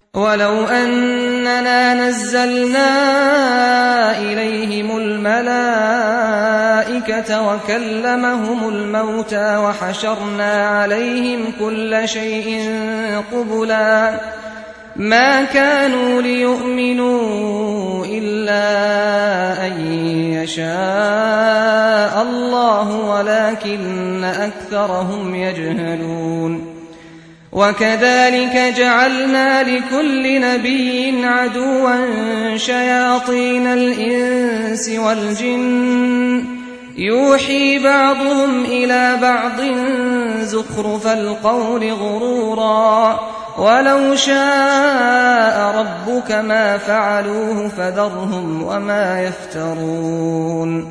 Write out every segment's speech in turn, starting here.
ولو أننا نزلنا إليهم الملائكة وكلمهم الموتى وحشرنا عليهم كل شيء قبلا ما كانوا ليؤمنوا إلا أن يشاء الله ولكن أكثرهم يجهلون. وكذلك جعلنا لكل نبي عدوا شياطين الإنس والجن يوحي بعضهم إلى بعض زخرف القول غرورا ولو شاء ربك ما فعلوه فذرهم وما يفترون.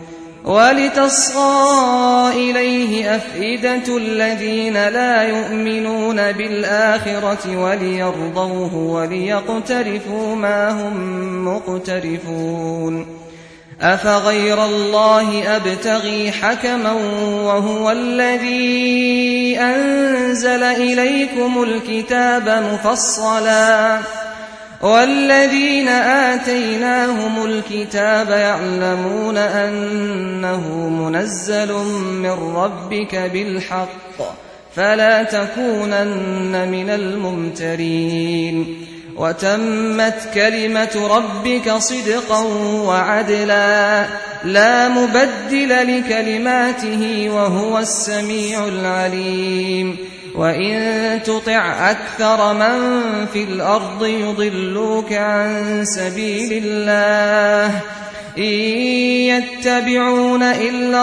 ولتصغى إليه أفئدة الذين لا يؤمنون بالآخرة وليرضوه وليقترفوا ما هم مقترفون. أفغير الله أبتغي حكما وهو الذي أنزل إليكم الكتاب مفصلا والذين آتيناهم الكتاب يعلمون أنه منزل من ربك بالحق فلا تكونن من الممترين. وتمت كلمة ربك صدقا وعدلا لا مبدل لكلماته وهو السميع العليم. وإن تطع أكثر من في الأرض يضلوك عن سبيل الله إن يتبعون إلا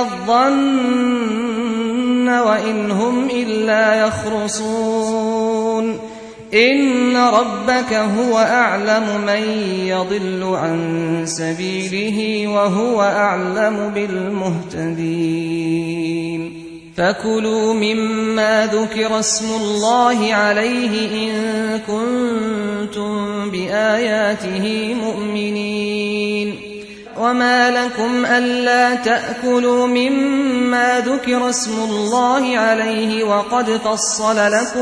الظن وإن هم إلا يخرصون. إن ربك هو أعلم من يضل عن سبيله وهو أعلم بالمهتدين. فكلوا مما ذكر اسم الله عليه إن كنتم بآياته مؤمنين. وما لكم ألا تأكلوا مما ذكر اسم الله عليه وقد فصل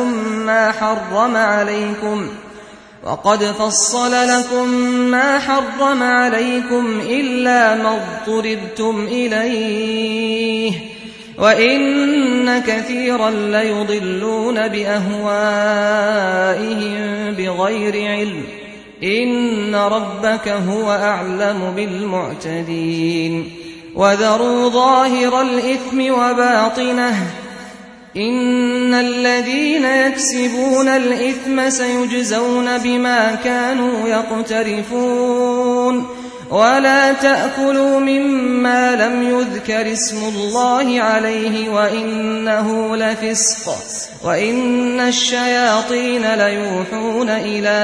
لكم ما حرم عليكم إلا ما اضطررتم إليه وإن كثيرا ليضلون بأهوائهم بغير علم. إن ربك هو أعلم بالمعتدين. وذروا ظاهر الإثم وباطنه إن الذين يكسبون الإثم سيجزون بما كانوا يقترفون. ولا تأكلوا مما لم يذكر اسم الله عليه وإنه لفسق وإن الشياطين ليوحون إلى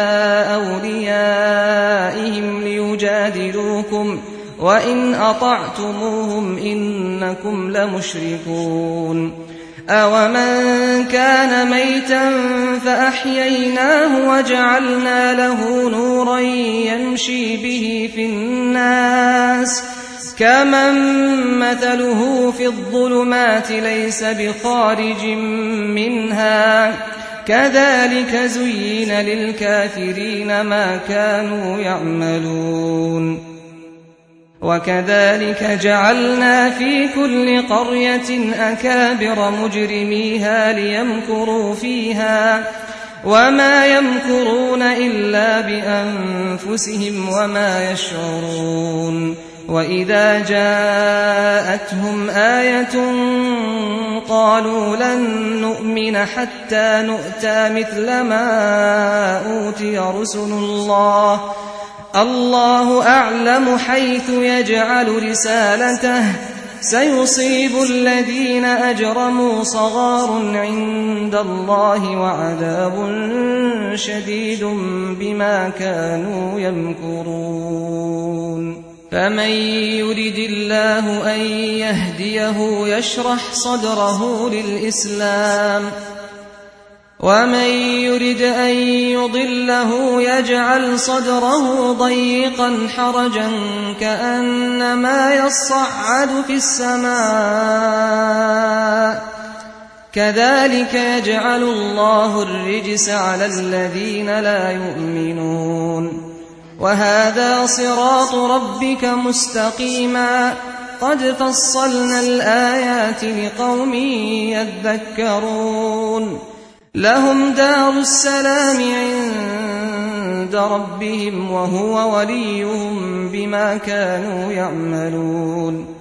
أوليائهم ليجادلوكم وإن أطعتموهم إنكم لمشركون. أومن كان ميتا فأحييناه وجعلنا له نورا يمشي به في الناس كمن مثله في الظلمات ليس بخارج منها كذلك زين للكافرين ما كانوا يعملون. وكذلك جعلنا في كل قرية أكابر مجرميها ليمكروا فيها وما يمكرون إلا بأنفسهم وما يشعرون. وإذا جاءتهم آية قالوا لن نؤمن حتى نؤتى مثل ما أوتي رسل الله الله أعلم حيث يجعل رسالته سيصيب الذين أجرموا صغار عند الله وعذاب شديد بما كانوا يمكرون. فمن يرد الله أن يهديه يشرح صدره للإسلام ومن يرد أن يضله يجعل صدره ضيقا حرجا كأنما يصعد في السماء كذلك يجعل الله الرجس على الذين لا يؤمنون وهذا صراط ربك مستقيما قد فصلنا الآيات لقوم يذكرون لهم دار السلام عند ربهم وهو وليهم بما كانوا يعملون